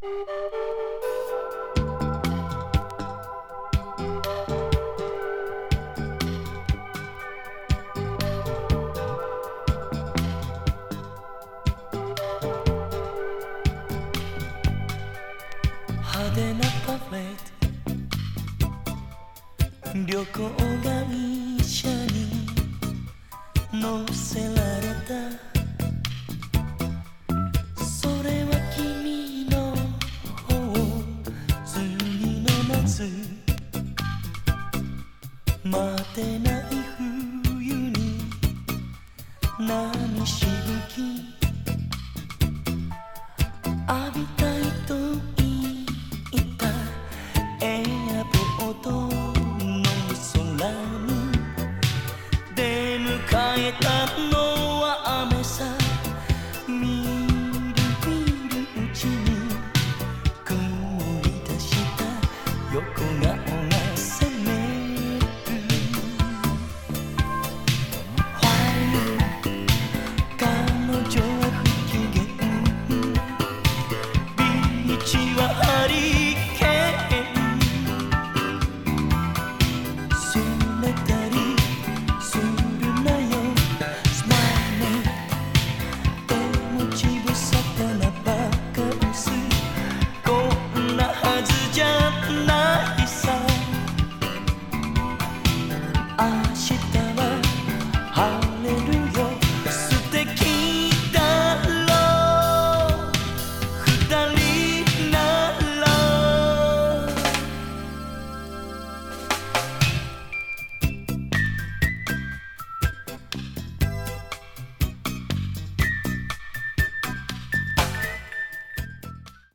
派手なパフェット、旅行会社に乗せられた。それは君の方、次の夏、待てない冬に波しぶき浴びたいと言ったエアポートの空に出迎えたのは雨さ。みるみるうちに曇り出した横顔